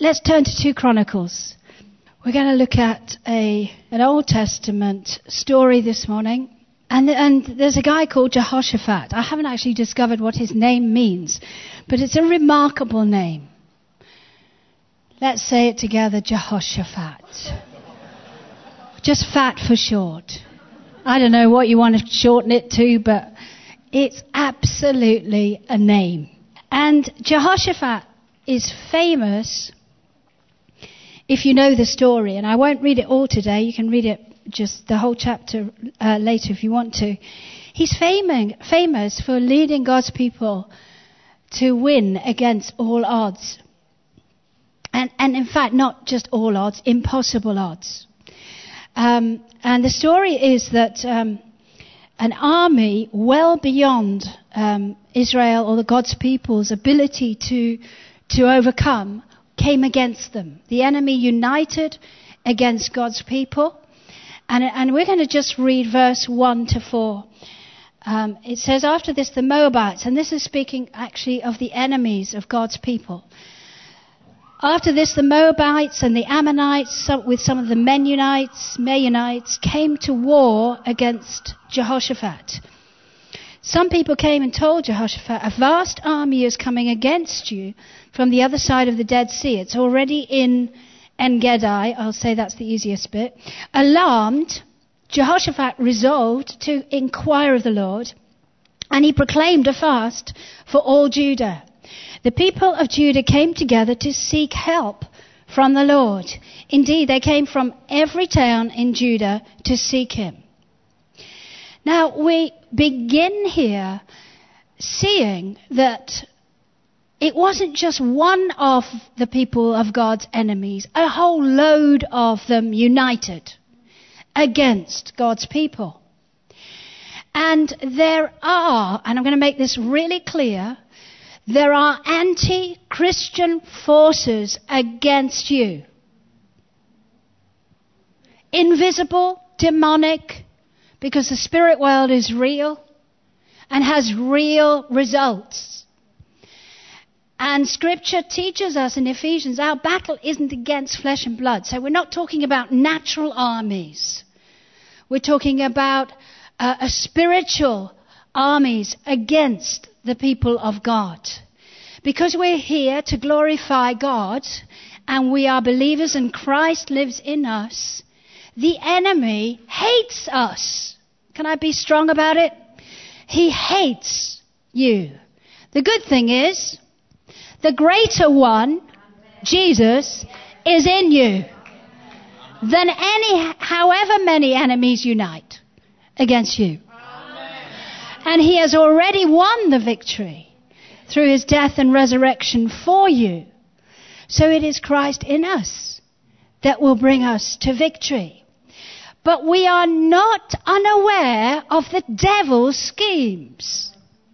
let's turn to 2 Chronicles. We're going to look at an Old Testament story this morning. And there's a guy called Jehoshaphat. I haven't actually discovered what his name means, but it's a remarkable name. Let's say it together, Jehoshaphat. Just fat for short. I don't know what you want to shorten it to, but it's absolutely a name. And Jehoshaphat is famous, if you know the story, and I won't read it all today. You can read it, just the whole chapter later if you want to. He's famous for leading God's people to win against all odds. And in fact, not just all odds, impossible odds. And the story is that an army well beyond Israel or the God's people's ability to overcome came against them. The enemy united against God's people. And we're going to just read verse 1 to 4. It says, after this, the Moabites, and this is speaking actually of the enemies of God's people. After this, the Moabites and the Ammonites, with some of the Meunites, came to war against Jehoshaphat. Some people came and told Jehoshaphat, a vast army is coming against you from the other side of the Dead Sea. It's already in En-Gedi. I'll say that's the easiest bit. Alarmed, Jehoshaphat resolved to inquire of the Lord, and he proclaimed a fast for all Judah. The people of Judah came together to seek help from the Lord. Indeed, they came from every town in Judah to seek him. Now, we begin here seeing that it wasn't just one of the people of God's enemies, a whole load of them united against God's people. And there are, and I'm going to make this really clear, there are anti-Christian forces against you. Invisible, demonic, because the spirit world is real and has real results. And Scripture teaches us in Ephesians, our battle isn't against flesh and blood. So we're not talking about natural armies. We're talking about a spiritual armies against the people of God. Because we're here to glorify God and we are believers and Christ lives in us, the enemy hates us. Can I be strong about it? He hates you. The good thing is, the greater one, Jesus, is in you than however many enemies unite against you. And he has already won the victory through his death and resurrection for you. So it is Christ in us that will bring us to victory. But we are not unaware of the devil's schemes.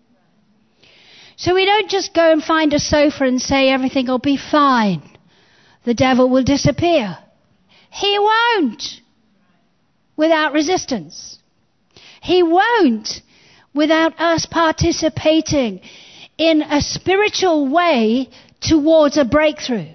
So we don't just go and find a sofa and say everything will be fine. The devil will disappear. He won't without resistance. He won't without us participating in a spiritual way towards a breakthrough.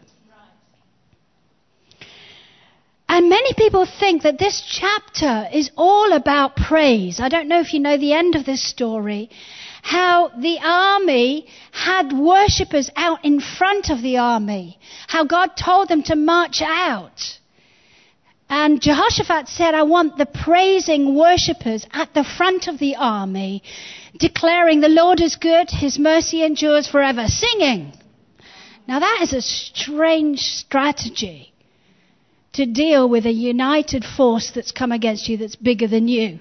And many people think that this chapter is all about praise. I don't know if you know the end of this story, how the army had worshippers out in front of the army, how God told them to march out. And Jehoshaphat said, I want the praising worshippers at the front of the army, declaring the Lord is good, his mercy endures forever, singing. Now that is a strange strategy to deal with a united force that's come against you that's bigger than you.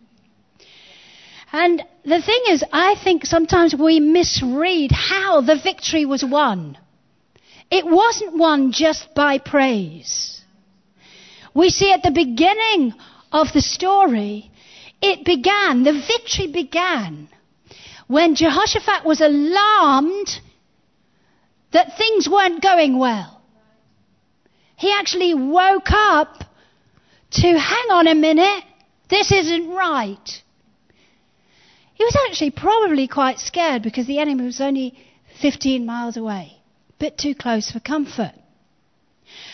And the thing is, I think sometimes we misread how the victory was won. It wasn't won just by praise. We see at the beginning of the story, the victory began when Jehoshaphat was alarmed that things weren't going well. He actually woke up to, hang on a minute, this isn't right. He was actually probably quite scared because the enemy was only 15 miles away. A bit too close for comfort.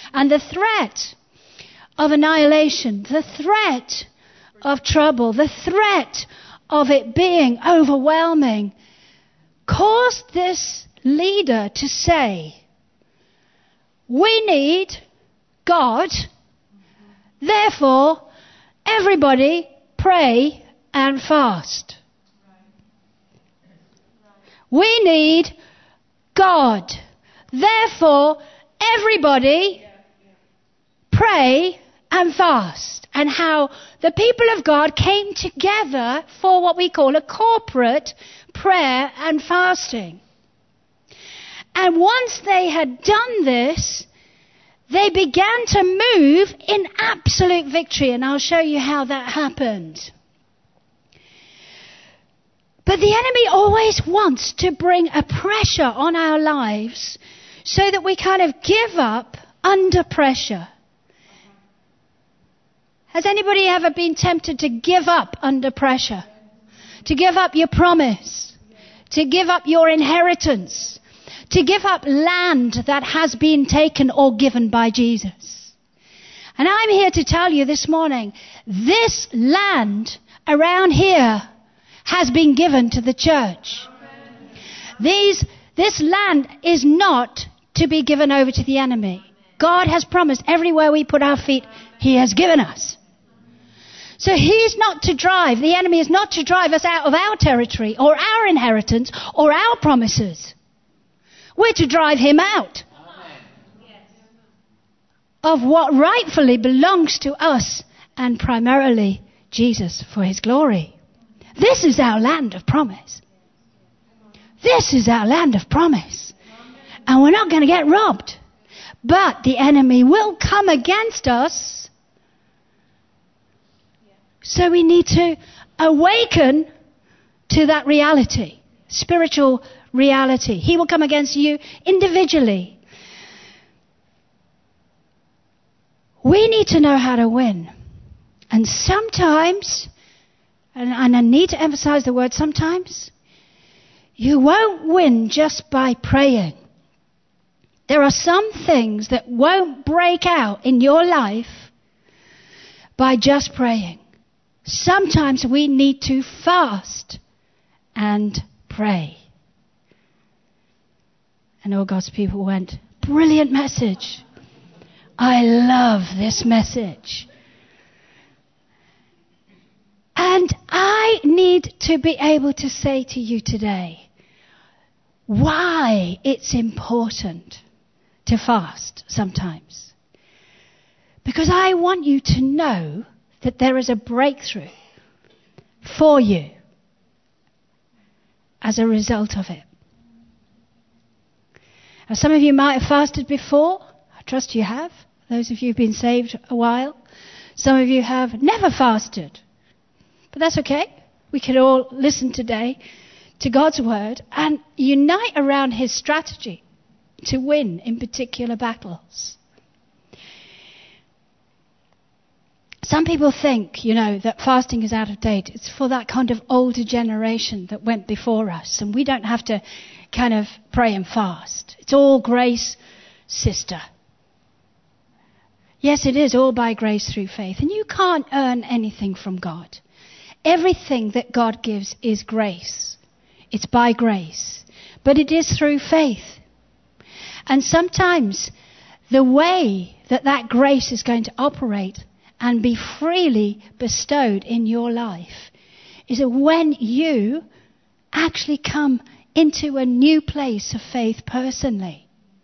And the threat of annihilation, the threat of trouble, the threat of it being overwhelming caused this leader to say, we need God, therefore everybody pray and fast. We need God, therefore everybody pray and fast. And how the people of God came together for what we call a corporate prayer and fasting. And once they had done this, they began to move in absolute victory. And I'll show you how that happened. But the enemy always wants to bring a pressure on our lives so that we kind of give up under pressure. Has anybody ever been tempted to give up under pressure? To give up your promise? To give up your inheritance? To give up land that has been taken or given by Jesus? And I'm here to tell you this morning, this land around here has been given to the church. This land is not to be given over to the enemy. God has promised everywhere we put our feet, He has given us. So He's not to drive, the enemy is not to drive us out of our territory or our inheritance or our promises. We're to drive him out of what rightfully belongs to us and primarily Jesus for His glory. This is our land of promise. This is our land of promise. And we're not going to get robbed. But the enemy will come against us. So we need to awaken to that reality, spiritual reality. He will come against you individually. We need to know how to win. And sometimes, and I need to emphasize the word sometimes, you won't win just by praying. There are some things that won't break out in your life by just praying. Sometimes we need to fast and pray. And all God's people went, brilliant message. I love this message. And I need to be able to say to you today why it's important to fast sometimes. Because I want you to know that there is a breakthrough for you as a result of it. Now, some of you might have fasted before. I trust you have. Those of you who've been saved a while. Some of you have never fasted. But that's okay. We can all listen today to God's word and unite around His strategy to win in particular battles. Some people think, that fasting is out of date. It's for that kind of older generation that went before us. And we don't have to kind of pray and fast. It's all grace, sister. Yes, it is all by grace through faith. And you can't earn anything from God. Everything that God gives is grace. It's by grace. But it is through faith. And sometimes the way that grace is going to operate and be freely bestowed in your life is when you actually come into a new place of faith personally.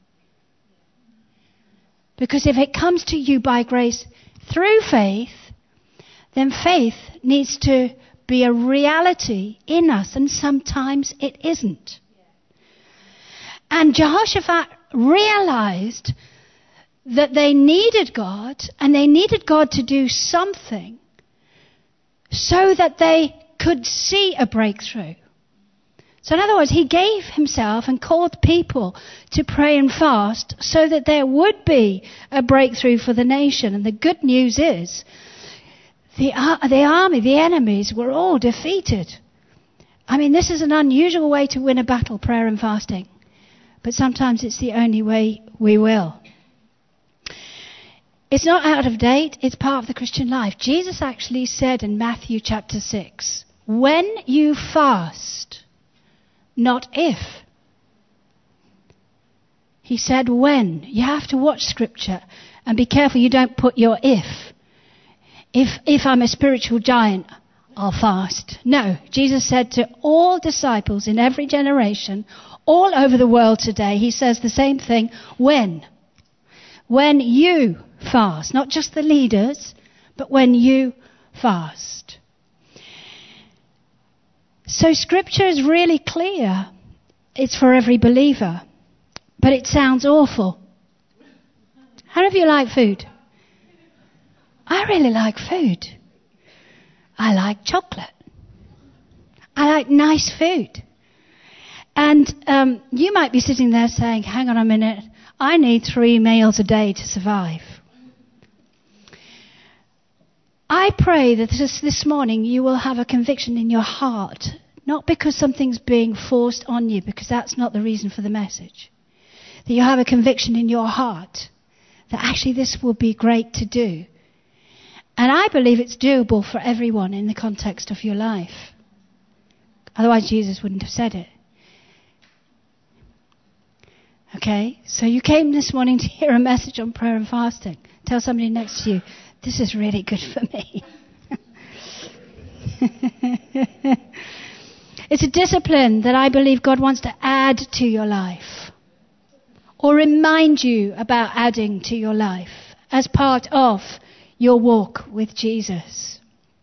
Because if it comes to you by grace through faith, then faith needs to be a reality in us, and sometimes it isn't. And Jehoshaphat realized that they needed God, and they needed God to do something so that they could see a breakthrough. So in other words, he gave himself and called people to pray and fast so that there would be a breakthrough for the nation. And the good news is the army, the enemies, were all defeated. I mean, this is an unusual way to win a battle, prayer and fasting. But sometimes it's the only way we will. It's not out of date. It's part of the Christian life. Jesus actually said in Matthew chapter 6, when you fast, not if. He said when. You have to watch Scripture and be careful you don't put your if. If I'm a spiritual giant, I'll fast. No, Jesus said to all disciples in every generation, all over the world today, he says the same thing, when. When you fast, not just the leaders, but when you fast. So Scripture is really clear. It's for every believer. But it sounds awful. How many of you like food? I really like food. I like chocolate. I like nice food. And you might be sitting there saying, hang on a minute, I need 3 meals a day to survive. I pray that this morning you will have a conviction in your heart, not because something's being forced on you, because that's not the reason for the message. That you have a conviction in your heart that actually this will be great to do. And I believe it's doable for everyone in the context of your life. Otherwise Jesus wouldn't have said it. Okay, so you came this morning to hear a message on prayer and fasting. Tell somebody next to you, this is really good for me. It's a discipline that I believe God wants to add to your life. Or remind you about adding to your life as part of your walk with Jesus.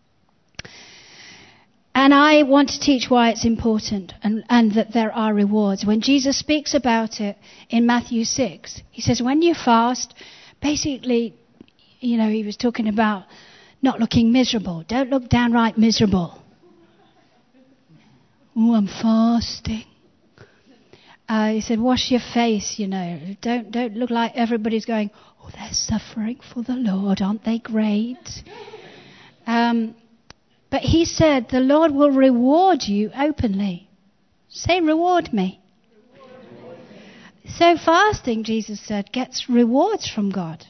And I want to teach why it's important and that there are rewards. When Jesus speaks about it in Matthew 6, he says when you fast, basically, you know, he was talking about not looking miserable. Don't look downright miserable. Oh, I'm fasting. He said, wash your face, you know. Don't look like everybody's going, oh, they're suffering for the Lord. Aren't they great? But he said, the Lord will reward you openly. Say, reward me. So fasting, Jesus said, gets rewards from God.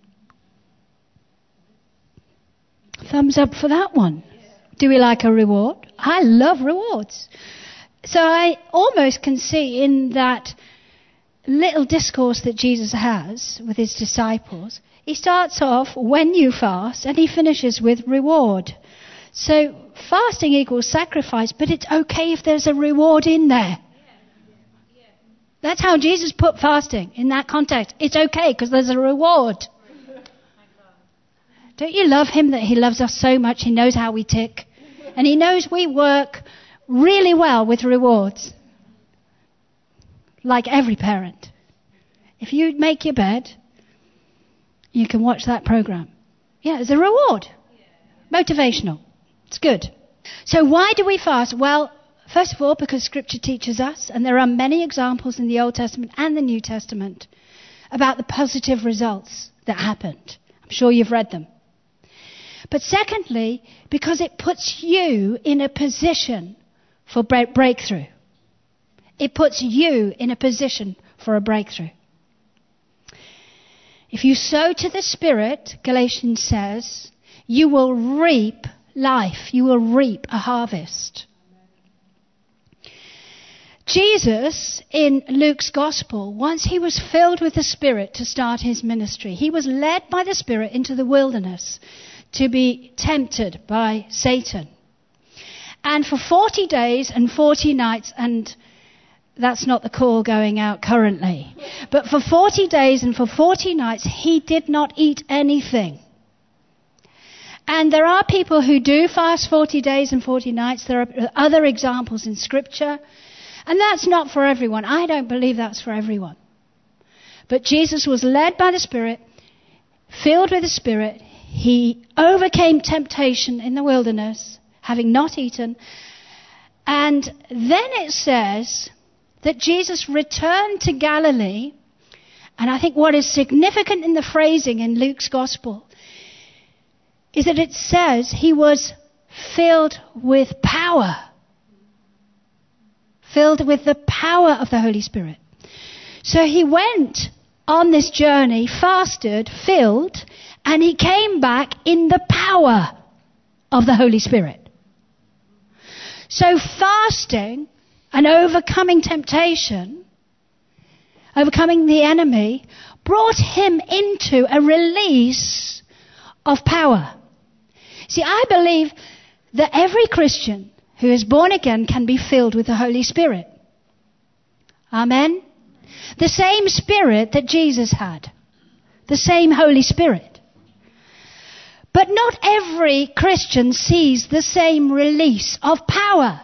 Thumbs up for that one. Do we like a reward? I love rewards. So I almost can see in that little discourse that Jesus has with his disciples, he starts off when you fast and he finishes with reward. So fasting equals sacrifice, but it's okay if there's a reward in there. That's how Jesus put fasting in that context. It's okay because there's a reward. Don't you love him that he loves us so much? He knows how we tick. And he knows we work really well with rewards. Like every parent. If you make your bed, you can watch that program. Yeah, it's a reward. Motivational. It's good. So why do we fast? Well, first of all, because Scripture teaches us, and there are many examples in the Old Testament and the New Testament, about the positive results that happened. I'm sure you've read them. But secondly, because it puts you in a position for breakthrough. It puts you in a position for a breakthrough. If you sow to the Spirit, Galatians says, you will reap life. You will reap a harvest. Jesus, in Luke's Gospel, once he was filled with the Spirit to start his ministry, he was led by the Spirit into the wilderness to be tempted by Satan. And for 40 days and 40 nights, and that's not the call going out currently, but for 40 days and for 40 nights, he did not eat anything. And there are people who do fast 40 days and 40 nights. There are other examples in Scripture. And that's not for everyone. I don't believe that's for everyone. But Jesus was led by the Spirit, filled with the Spirit. He overcame temptation in the wilderness, having not eaten. And then it says that Jesus returned to Galilee. And I think what is significant in the phrasing in Luke's Gospel is that it says he was filled with power. Filled with the power of the Holy Spirit. So he went on this journey, fasted, filled, And he came back in the power of the Holy Spirit. So fasting and overcoming temptation, overcoming the enemy, brought him into a release of power. See, I believe that every Christian who is born again can be filled with the Holy Spirit. Amen? The same Spirit that Jesus had. The same Holy Spirit. But not every Christian sees the same release of power.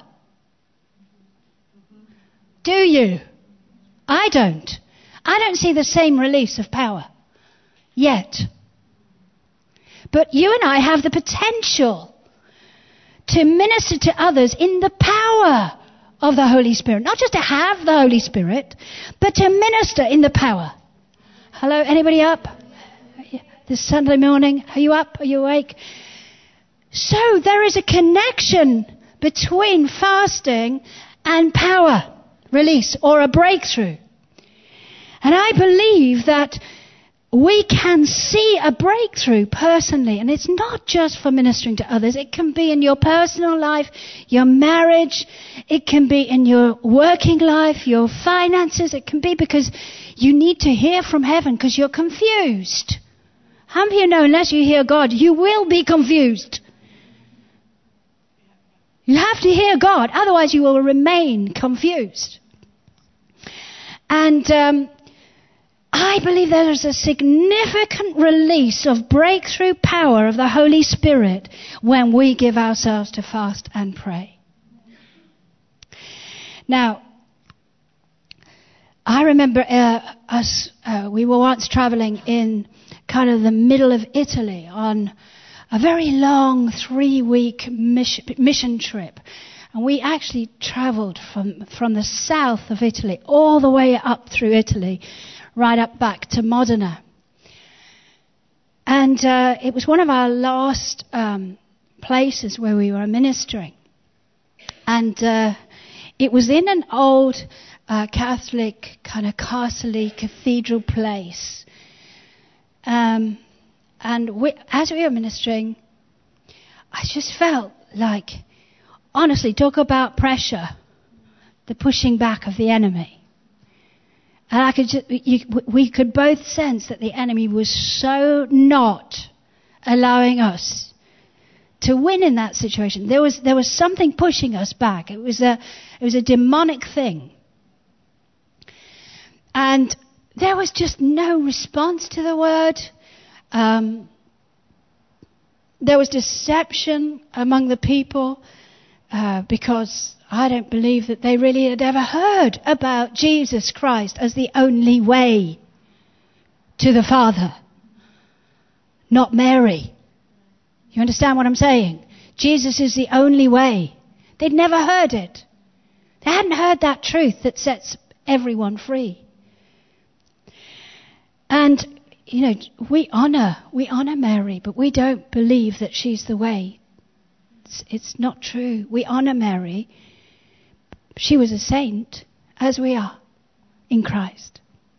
Do you? I don't. I don't see the same release of power. Yet. But you and I have the potential to minister to others in the power of the Holy Spirit. Not just to have the Holy Spirit, but to minister in the power. Hello, anybody up? This Sunday morning, are you up? Are you awake? So there is a connection between fasting and power release or a breakthrough. And I believe that we can see a breakthrough personally, and it's not just for ministering to others. It can be in your personal life, your marriage. It can be in your working life, your finances. It can be because you need to hear from heaven because you're confused. How many of you know unless you hear God, you will be confused? You have to hear God, otherwise you will remain confused. And I believe there is a significant release of breakthrough power of the Holy Spirit when we give ourselves to fast and pray. Now, I remember we were once traveling in kind of the middle of Italy on a very long 3-week mission trip. And we actually traveled from the south of Italy all the way up through Italy, right up back to Modena. And it was one of our last places where we were ministering. And it was in an old Catholic kind of castle cathedral place. And as we were ministering, I just felt like, honestly, talk about pressure, the pushing back of the enemy. And we could both sense that the enemy was so not allowing us to win in that situation. There was something pushing us back. It was a demonic thing. And there was just no response to the word. There was deception among the people because I don't believe that they really had ever heard about Jesus Christ as the only way to the Father, not Mary. You understand what I'm saying? Jesus is the only way. They'd never heard it. They hadn't heard that truth that sets everyone free. And, you know, we honor Mary, but we don't believe that she's the way. It's not true. We honor Mary. She was a saint, as we are in Christ.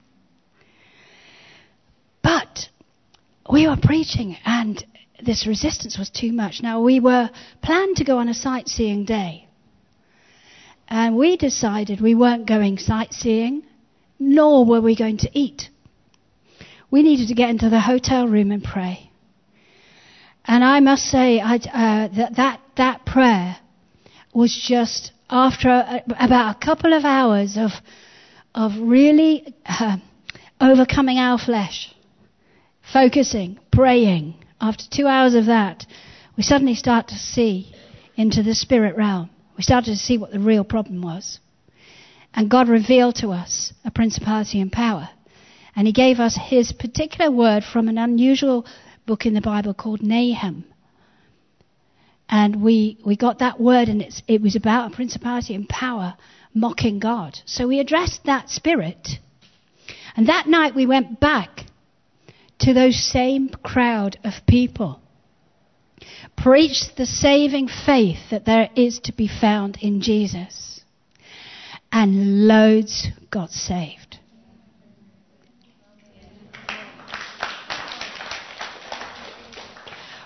But we were preaching, and this resistance was too much. Now, we were planned to go on a sightseeing day. And we decided we weren't going sightseeing, nor were we going to eat. We needed to get into the hotel room and pray. And I must say that prayer was just after about a couple of hours of really overcoming our flesh, focusing, praying. After 2 hours of that, we suddenly start to see into the spirit realm. We started to see what the real problem was. And God revealed to us a principality and power. And he gave us his particular word from an unusual book in the Bible called Nahum. And we got that word, and it was about a principality and power mocking God. So we addressed that spirit. And that night we went back to those same crowd of people, preached the saving faith that there is to be found in Jesus. And loads got saved.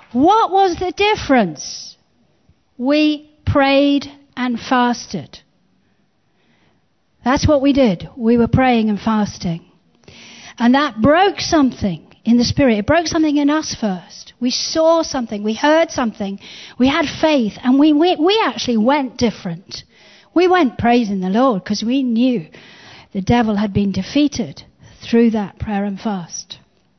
What was the difference? We prayed and fasted. That's what we did. We were praying and fasting. And that broke something in the spirit. It broke something in us first. We saw something. We heard something. We had faith. And we actually went different. We went praising the Lord because we knew the devil had been defeated through that prayer and fast.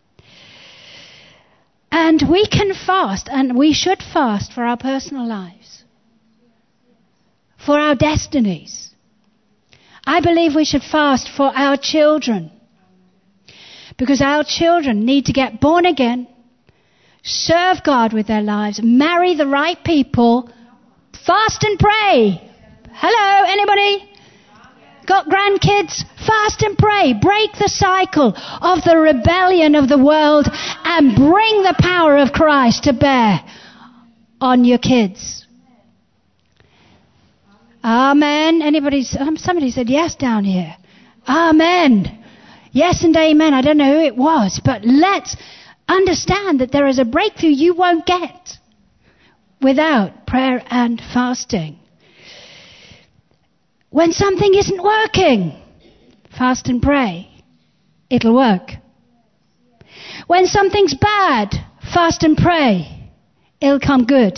And we can fast, and we should fast for our personal lives, for our destinies. I believe we should fast for our children, because our children need to get born again, serve God with their lives, marry the right people, fast and pray. Hello, anybody? Got grandkids? Fast and pray. Break the cycle of the rebellion of the world and bring the power of Christ to bear on your kids. Amen. Somebody said yes down here. Amen. Yes and amen. I don't know who it was, but let's understand that there is a breakthrough you won't get without prayer and fasting. When something isn't working, fast and pray. It'll work. When something's bad, fast and pray. It'll come good.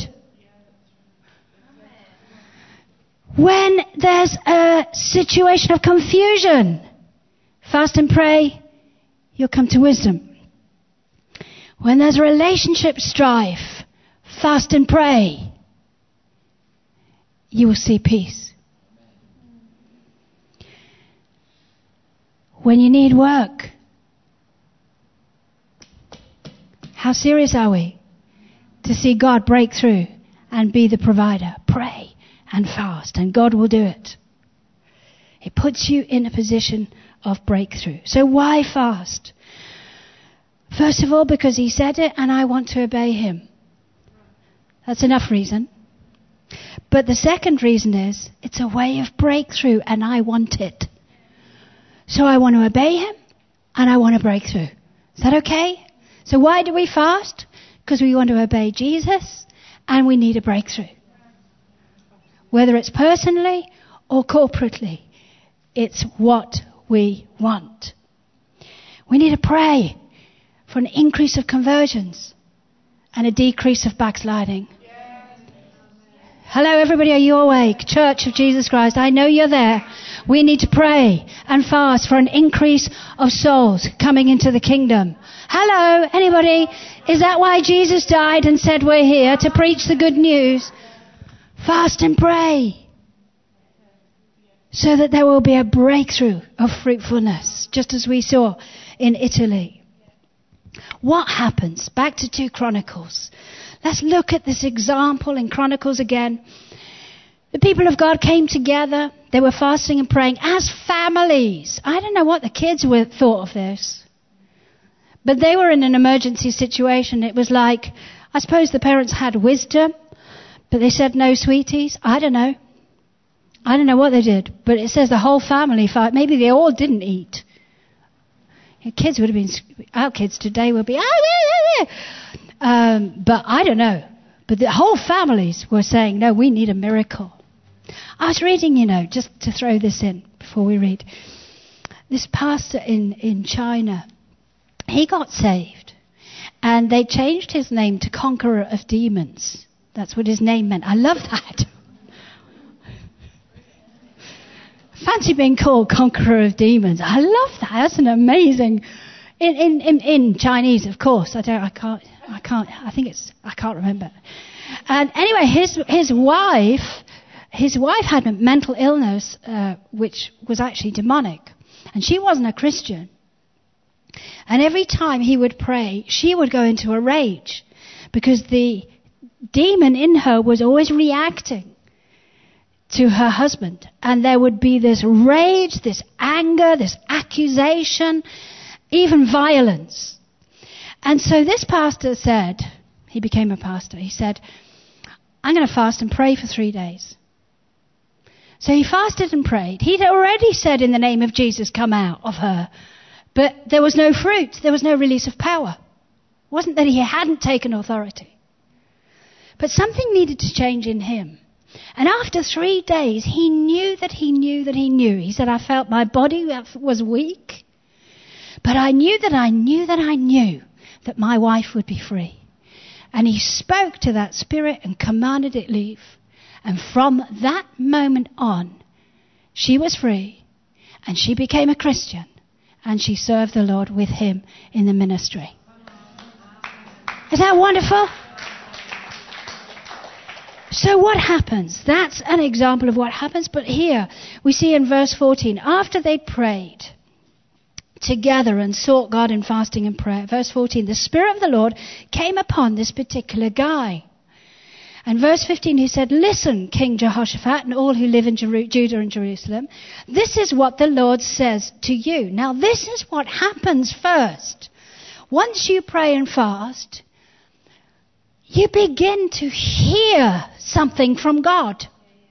When there's a situation of confusion, fast and pray, you'll come to wisdom. When there's relationship strife, fast and pray, you will see peace. When you need work, how serious are we to see God break through and be the provider? Pray and fast, and God will do it. It puts you in a position of breakthrough. So why fast? First of all, because he said it and I want to obey him. That's enough reason. But the second reason is it's a way of breakthrough and I want it. So I want to obey him and I want to break through. Is that okay? So why do we fast? Because we want to obey Jesus and we need a breakthrough. Whether it's personally or corporately, it's what we want. We need to pray for an increase of conversions and a decrease of backsliding. Hello, everybody, are you awake? Church of Jesus Christ, I know you're there. We need to pray and fast for an increase of souls coming into the kingdom. Hello, anybody? Is that why Jesus died and said we're here to preach the good news? Fast and pray so that there will be a breakthrough of fruitfulness, just as we saw in Italy. What happens? Back to 2 Chronicles. Let's look at this example in Chronicles again. The people of God came together. They were fasting and praying as families. I don't know what the kids thought of this. But they were in an emergency situation. It was like, I suppose the parents had wisdom, but they said, no, sweeties. I don't know. I don't know what they did. But it says the whole family fight. Maybe they all didn't eat. Kids would have been, our kids today would be, but I don't know. But the whole families were saying, no, we need a miracle. I was reading, just to throw this in before we read. This pastor in China, he got saved. And they changed his name to Conqueror of Demons. That's what his name meant. I love that. Fancy being called Conqueror of Demons. I love that. That's an amazing. In Chinese, of course. I can't remember. And anyway, his wife had a mental illness, which was actually demonic, and she wasn't a Christian. And every time he would pray, she would go into a rage because the demon in her was always reacting to her husband. And there would be this rage, this anger, this accusation, even violence. And so this pastor said, he became a pastor, he said, I'm going to fast and pray for 3 days. So he fasted and prayed. He'd already said in the name of Jesus, come out of her. But there was no fruit. There was no release of power. It wasn't that he hadn't taken authority. But something needed to change in him. And after 3 days, he knew that he knew that he knew. He said, I felt my body was weak, but I knew that I knew that I knew that my wife would be free. And he spoke to that spirit and commanded it leave. And from that moment on, she was free and she became a Christian and she served the Lord with him in the ministry. Is that wonderful? So what happens? That's an example of what happens. But here we see in verse 14, after they prayed together and sought God in fasting and prayer. Verse 14, the Spirit of the Lord came upon this particular guy. And verse 15, he said, listen, King Jehoshaphat and all who live in Judah and Jerusalem, this is what the Lord says to you. Now this is what happens first. Once you pray and fast, you begin to hear something from God.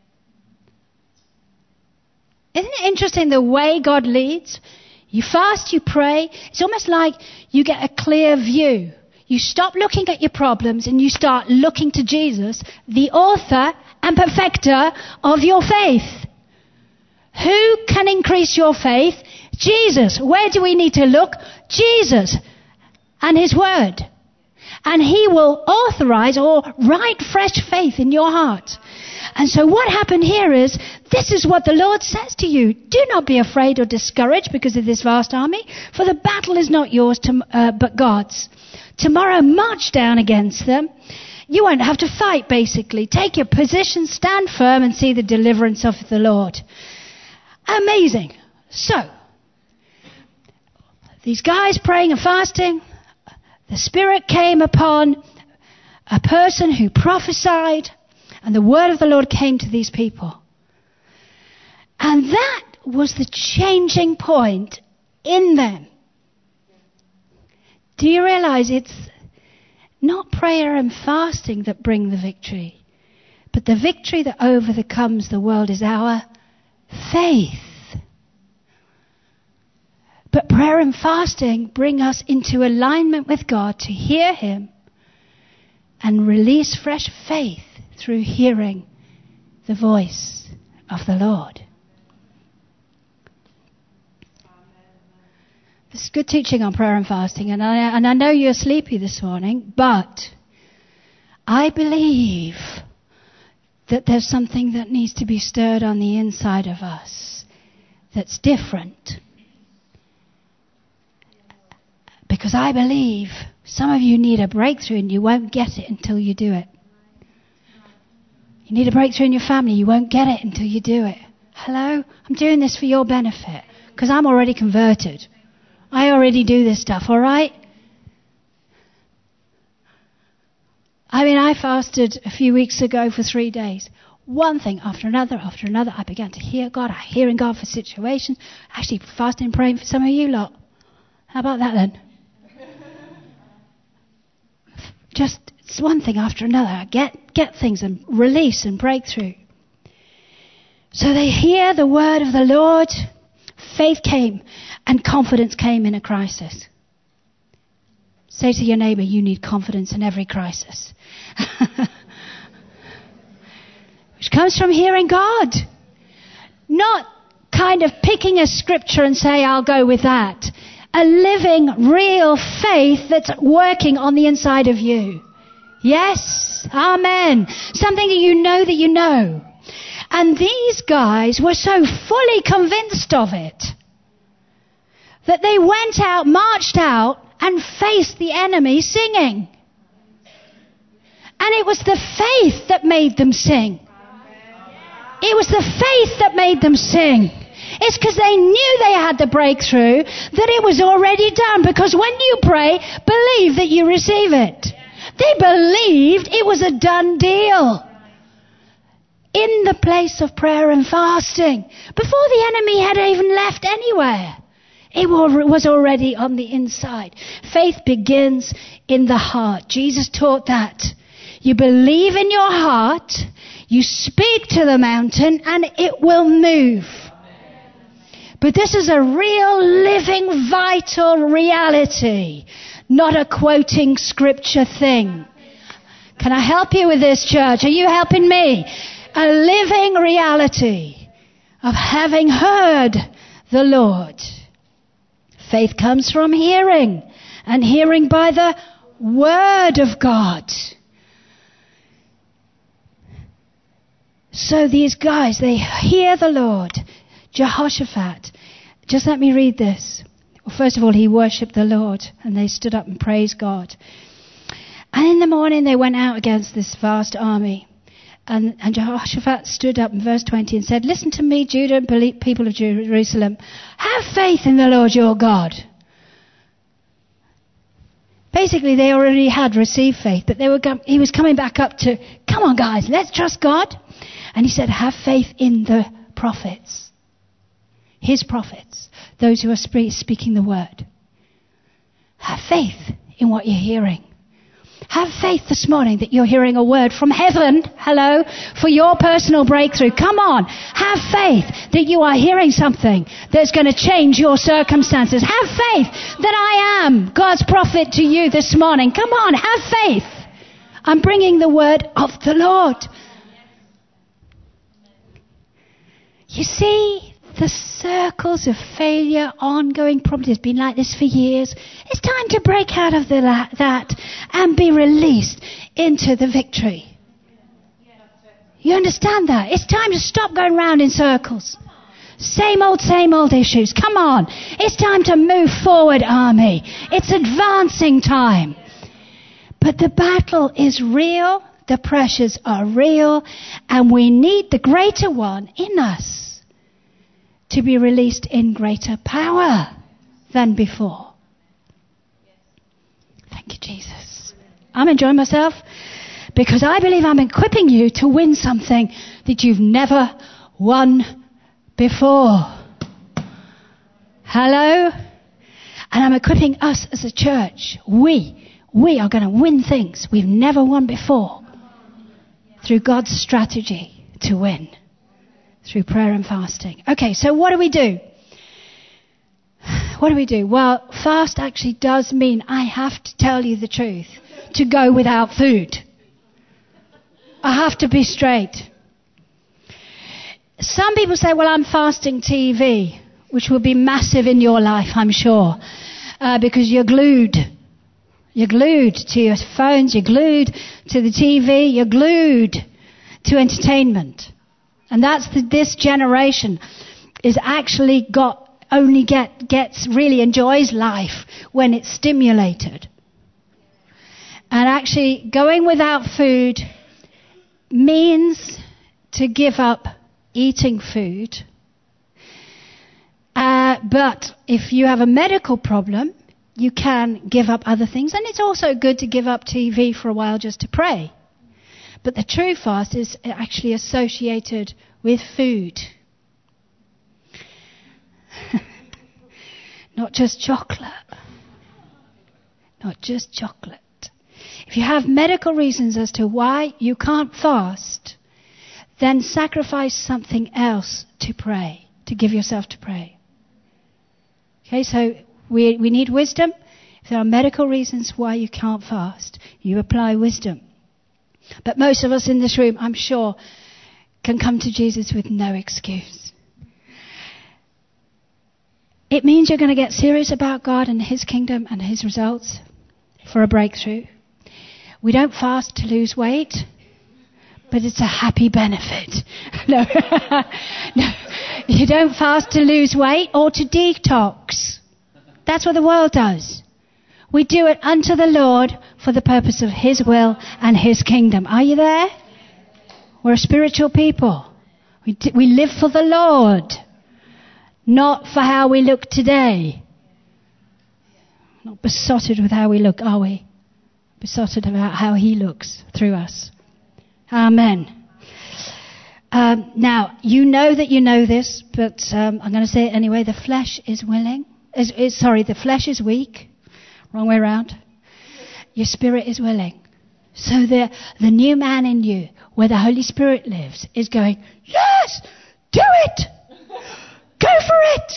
Isn't it interesting the way God leads? You fast, you pray. It's almost like you get a clear view. You stop looking at your problems and you start looking to Jesus, the author and perfecter of your faith. Who can increase your faith? Jesus. Where do we need to look? Jesus and his word. And he will authorize or write fresh faith in your heart. And so what happened here is, this is what the Lord says to you. Do not be afraid or discouraged because of this vast army, for the battle is not yours but God's. Tomorrow march down against them. You won't have to fight, basically. Take your position, stand firm, and see the deliverance of the Lord. Amazing. So, these guys praying and fasting, the Spirit came upon a person who prophesied, and the word of the Lord came to these people. And that was the changing point in them. Do you realize it's not prayer and fasting that bring the victory, but the victory that overcomes the world is our faith. But prayer and fasting bring us into alignment with God to hear him and release fresh faith through hearing the voice of the Lord. This is good teaching on prayer and fasting, and I know you're sleepy this morning, but I believe that there's something that needs to be stirred on the inside of us that's different. Because I believe some of you need a breakthrough and you won't get it until you do it. You need a breakthrough in your family, you won't get it until you do it. Hello? I'm doing this for your benefit because I'm already converted. I already do this stuff, all right? I mean, I fasted a few weeks ago for 3 days. One thing after another, I began to hear God. I'm hearing God for situations. Actually, fasting and praying for some of you lot. How about that then? Just, it's one thing after another. I get things and release and breakthrough. So they hear the word of the Lord. Faith came and confidence came in a crisis. Say to your neighbor, you need confidence in every crisis. Which comes from hearing God. Not kind of picking a scripture and say, I'll go with that. A living, real faith that's working on the inside of you. Yes? Amen. Something that you know. And these guys were so fully convinced of it that they went out, marched out, and faced the enemy singing. And it was the faith that made them sing. It was the faith that made them sing. It's because they knew they had the breakthrough, that it was already done. Because when you pray, believe that you receive it. They believed it was a done deal. In the place of prayer and fasting. Before the enemy had even left anywhere. It was already on the inside. Faith begins in the heart. Jesus taught that. You believe in your heart, you speak to the mountain, and it will move. But this is a real, living, vital reality, not a quoting scripture thing. Can I help you with this, church? Are you helping me? A living reality of having heard the Lord. Faith comes from hearing, and hearing by the Word of God. So these guys, they hear the Lord. Jehoshaphat. Just let me read this. Well, first of all, he worshipped the Lord, and they stood up and praised God. And in the morning, they went out against this vast army. And Jehoshaphat stood up in verse 20 and said, "Listen to me, Judah and people of Jerusalem. Have faith in the Lord your God." Basically, they already had received faith, but he was coming back up to, "Come on, guys, let's trust God." And he said, "Have faith in the prophets." His prophets, those who are speaking the word. Have faith in what you're hearing. Have faith this morning that you're hearing a word from heaven, hello, for your personal breakthrough. Come on. Have faith that you are hearing something that's going to change your circumstances. Have faith that I am God's prophet to you this morning. Come on, have faith. I'm bringing the word of the Lord. You see, the circles of failure, ongoing problems, has been like this for years. It's time to break out of that and be released into the victory. You understand that? It's time to stop going round in circles. Same old issues. Come on. It's time to move forward, army. It's advancing time. But the battle is real. The pressures are real. And we need the greater one in us to be released in greater power than before. Thank you, Jesus. I'm enjoying myself because I believe I'm equipping you to win something that you've never won before. Hello? And I'm equipping us as a church. We are going to win things we've never won before through God's strategy to win. Through prayer and fasting. Okay, so what do we do? What do we do? Well, fast actually does mean I have to tell you the truth. To go without food. I have to be straight. Some people say, well, I'm fasting TV, which will be massive in your life, I'm sure. Because you're glued. You're glued to your phones. You're glued to the TV. You're glued to entertainment. And that's this generation is actually gets really enjoys life when it's stimulated. And actually going without food means to give up eating food. But if you have a medical problem, you can give up other things. And it's also good to give up TV for a while just to pray. But the true fast is actually associated with food. Not just chocolate. Not just chocolate. If you have medical reasons as to why you can't fast, then sacrifice something else to pray, to give yourself to pray. Okay, so we need wisdom. If there are medical reasons why you can't fast, you apply wisdom. But most of us in this room, I'm sure, can come to Jesus with no excuse. It means you're going to get serious about God and His kingdom and His results for a breakthrough. We don't fast to lose weight, but it's a happy benefit. No, you don't fast to lose weight or to detox. That's what the world does. We do it unto the Lord for the purpose of His will and His kingdom. Are you there? We're a spiritual people. We live for the Lord, not for how we look today. Not besotted with how we look, are we? Besotted about how He looks through us. Amen. Now, you know that you know this, but I'm going to say it anyway. The flesh is willing. The flesh is weak. Wrong way around. Your spirit is willing. So the new man in you, where the Holy Spirit lives, is going, yes, do it. Go for it.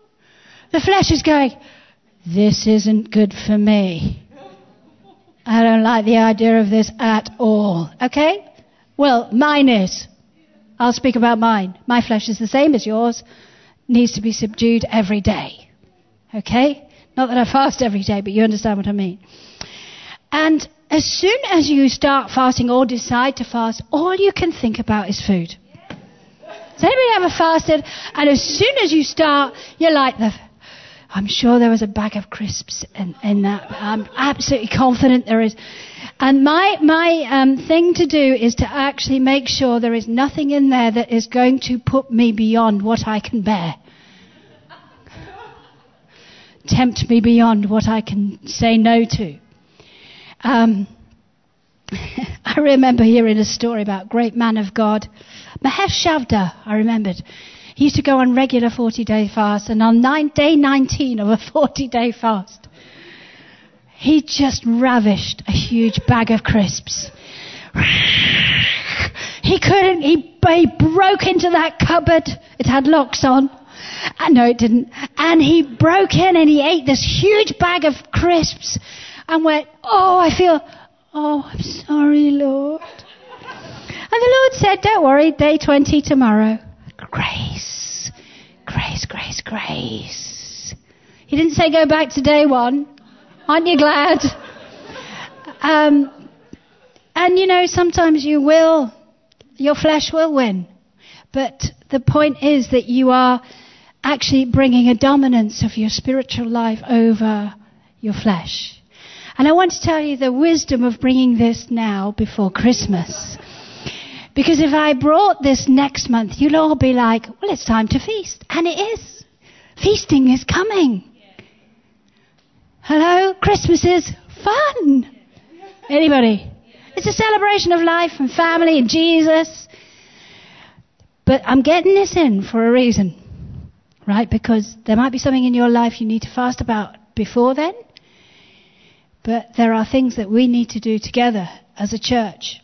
The flesh is going, this isn't good for me. I don't don't like the idea of this at all. Okay? Well, mine is. I'll speak about mine. My flesh is the same as yours. Needs to be subdued every day. Okay? Not that I fast every day, but you understand what I mean. And as soon as you start fasting or decide to fast, all you can think about is food. Has anybody ever fasted? And as soon as you start, you're like, I'm sure there was a bag of crisps in that. I'm absolutely confident there is. And my thing to do is to actually make sure there is nothing in there that is going to put me beyond what I can bear. Tempt me beyond what I can say no to. I remember hearing a story about a great man of God, Mahesh Chavda, I remembered. He used to go on regular 40-day fast, and on day 19 of a 40-day fast, he just ravished a huge bag of crisps. He broke into that cupboard. It had locks on. No, it didn't. And he broke in and he ate this huge bag of crisps and went, I'm sorry, Lord. And the Lord said, don't worry, day 20 tomorrow. Grace, grace, grace, grace. He didn't say go back to day 1. Aren't you glad? And sometimes your flesh will win. But the point is that you are actually bringing a dominance of your spiritual life over your flesh. And I want to tell you the wisdom of bringing this now before Christmas. Because if I brought this next month, you'll all be like, well, it's time to feast. And it is. Feasting is coming. Hello? Christmas is fun. Anybody? It's a celebration of life and family and Jesus. But I'm getting this in for a reason. Right? Because there might be something in your life you need to fast about before then. But there are things that we need to do together as a church.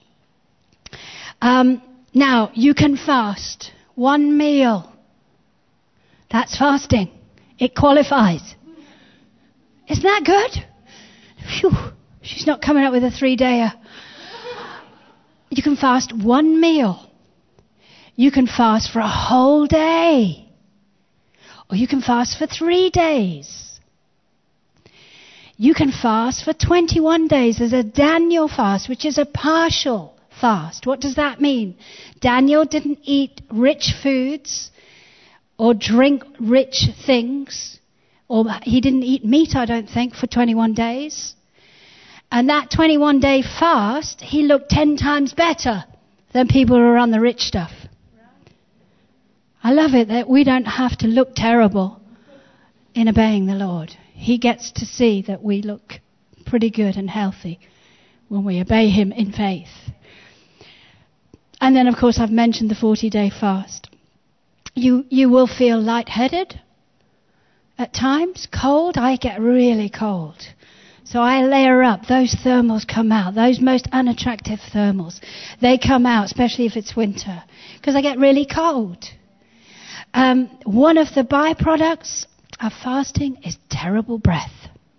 Now, you can fast 1 meal. That's fasting. It qualifies. Isn't that good? Phew, she's not coming up with a 3-dayer. You can fast 1 meal. You can fast for a whole day. Or you can fast for 3 days. You can fast for 21 days. There's a Daniel fast, which is a partial fast. What does that mean? Daniel didn't eat rich foods or drink rich things. Or he didn't eat meat, I don't think, for 21 days. And that 21-day fast, he looked 10 times better than people who are on the rich stuff. I love it that we don't have to look terrible in obeying the Lord. He gets to see that we look pretty good and healthy when we obey him in faith. And then, of course, I've mentioned the 40-day fast. You will feel lightheaded at times, cold. I get really cold. So I layer up. Those thermals come out. Those most unattractive thermals. They come out, especially if it's winter, because I get really cold. One of the byproducts of fasting is terrible breath.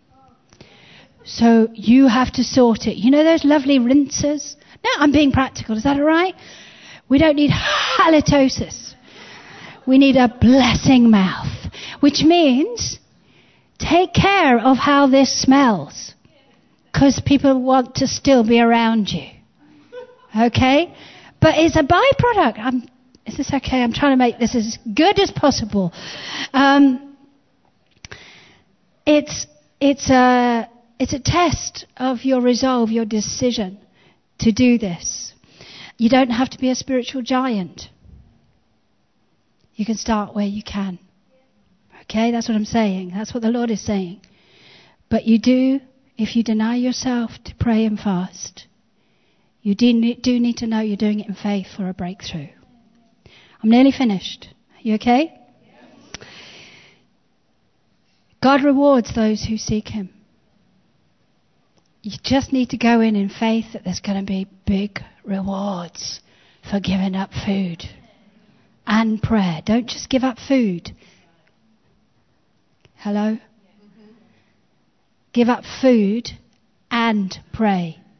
So you have to sort it. You know those lovely rinsers? No, I'm being practical. Is that all right? We don't need halitosis. We need a blessing mouth, which means take care of how this smells, because people want to still be around you. Okay? But it's a byproduct. Is this okay? I'm trying to make this as good as possible. It's a test of your resolve, your decision to do this. You don't have to be a spiritual giant. You can start where you can. Okay, that's what I'm saying. That's what the Lord is saying. But you do, if you deny yourself to pray and fast, you do need to know you're doing it in faith for a breakthrough. I'm nearly finished. You okay? God rewards those who seek him. You just need to go in faith that there's going to be big rewards for giving up food and prayer. Don't just give up food. Hello? Give up food and pray.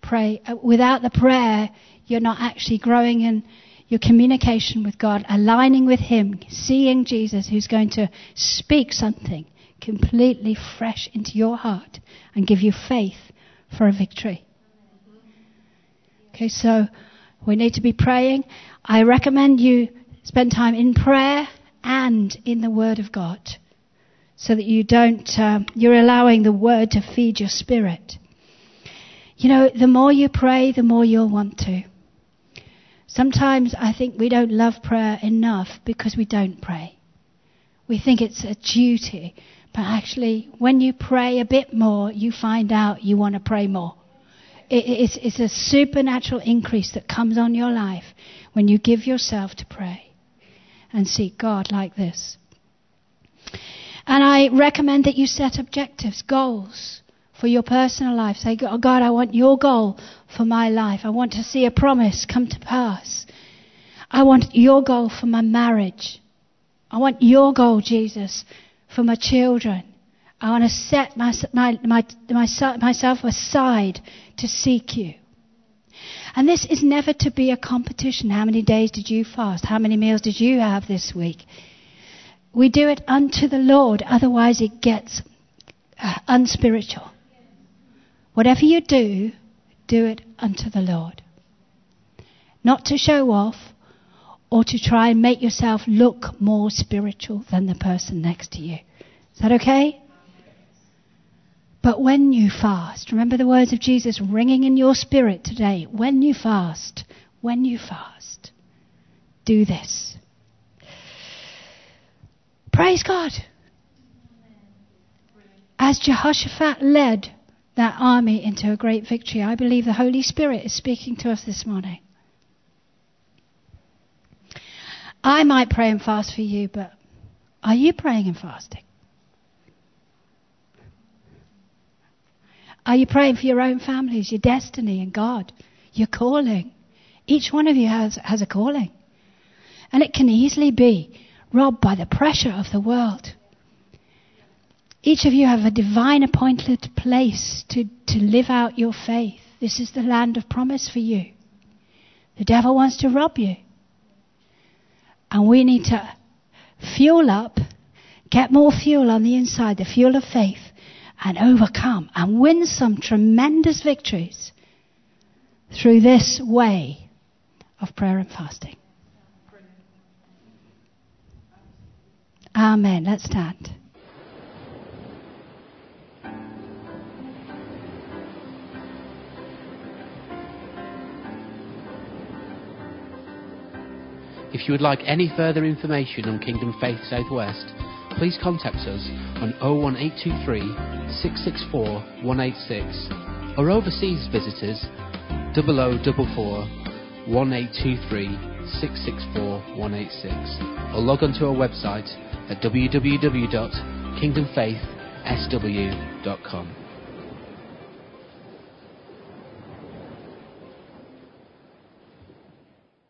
pray. Without the prayer, you're not actually growing in your communication with God, aligning with Him, seeing Jesus who's going to speak something completely fresh into your heart and give you faith for a victory. Okay, so we need to be praying. I recommend you spend time in prayer and in the Word of God, so that you don't, you're allowing the Word to feed your spirit. You know, the more you pray, the more you'll want to. Sometimes I think we don't love prayer enough because we don't pray. We think it's a duty. But actually, when you pray a bit more, you find out you want to pray more. It's a supernatural increase that comes on your life when you give yourself to pray and seek God like this. And I recommend that you set objectives, goals for your personal life. Say, oh God, I want your goal for my life. I want to see a promise come to pass. I want your goal for my marriage. I want your goal, Jesus, for my children. I want to set myself aside to seek you. And this is never to be a competition. How many days did you fast? How many meals did you have this week? We do it unto the Lord, otherwise it gets unspiritual. Whatever you do, do it unto the Lord. Not to show off or to try and make yourself look more spiritual than the person next to you. Is that okay? But when you fast, remember the words of Jesus ringing in your spirit today. When you fast, do this. Praise God. As Jehoshaphat led that army into a great victory, I believe the Holy Spirit is speaking to us this morning. I might pray and fast for you, but are you praying and fasting? Are you praying for your own families, your destiny and God, your calling? Each one of you has a calling. And it can easily be robbed by the pressure of the world. Each of you have a divine appointed place to live out your faith. This is the land of promise for you. The devil wants to rob you. And we need to fuel up, get more fuel on the inside, the fuel of faith, and overcome and win some tremendous victories through this way of prayer and fasting. Amen. Let's stand. If you would like any further information on Kingdom Faith Southwest, please contact us on 01823 664 186, or overseas visitors 0044 1823 664 186, or log on to our website at www.kingdomfaithsw.com.